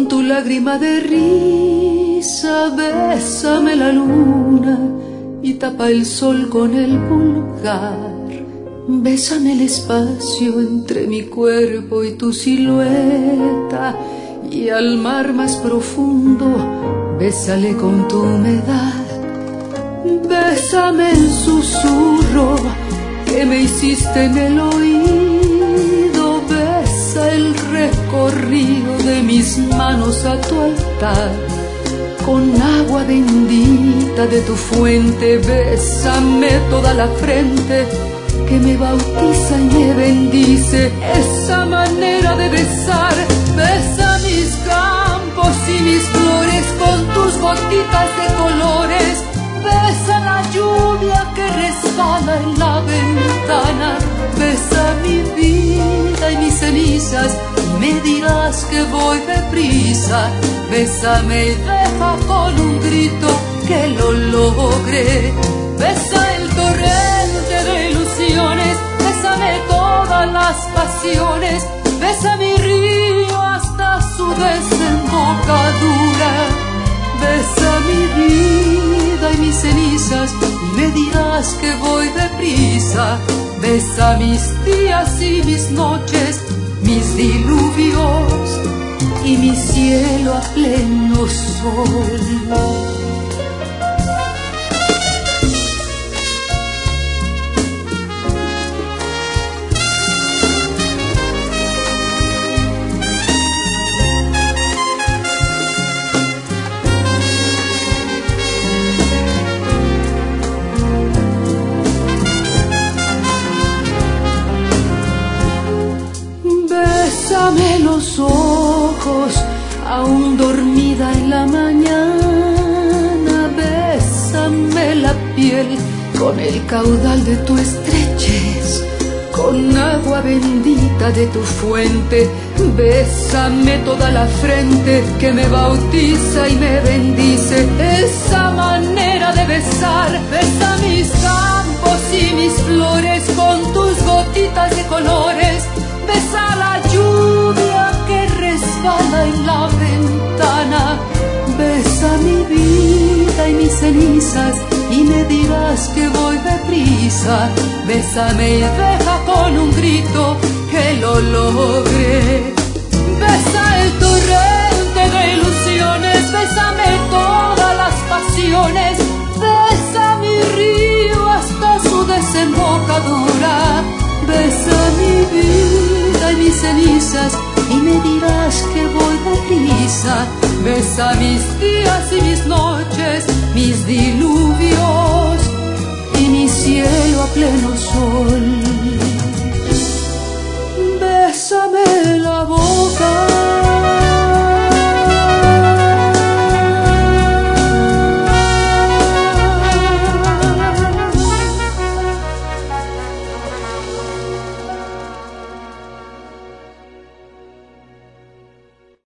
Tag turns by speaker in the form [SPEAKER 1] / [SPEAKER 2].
[SPEAKER 1] con tu lágrima de risa, bésame la luna y tapa el sol con el pulgar. Bésame el espacio entre mi cuerpo y tu silueta, y al mar más profundo, bésale con tu humedad. Bésame el susurro que me hiciste en el oído, besa el recorrido de mis manos a tu altar. Con agua bendita de tu fuente, bésame toda la frente que me bautiza y me bendice. Esa manera de besar, besa mis campos y mis flores con tus gotitas de colores. Besa la lluvia que resbala en la ventana. Besa mi vida y mis cenizas y me dirás que voy deprisa. Bésame y deja con un grito que lo logré. Besa el torrente de ilusiones, bésame todas las pasiones. Besa mi río hasta su desembocadura. Besa mi vida y mis cenizas y me dirás que voy deprisa. Besa mis días y mis noches, mis diluvios y mi cielo a pleno sol. Bésame los ojos, aún dormida en la mañana. Bésame la piel con el caudal de tu estrechez, con agua bendita de tu fuente. Bésame toda la frente que me bautiza y me bendice. Esa manera de besar, besa mis campos y mis flores con tus gotitas de colores. Besa la lluvia que resbala en la ventana. Besa mi vida y mis cenizas y me dirás que voy deprisa. Bésame y deja con un grito que lo logré. Besa el torrente de ilusiones, bésame todas las pasiones. Besa mi río hasta su desembocadura. Besa mi vida y mis cenizas y me dirás que voy deprisa. Besa mis días y mis noches, mis diluvios y mi cielo a pleno sol. Bésame la boca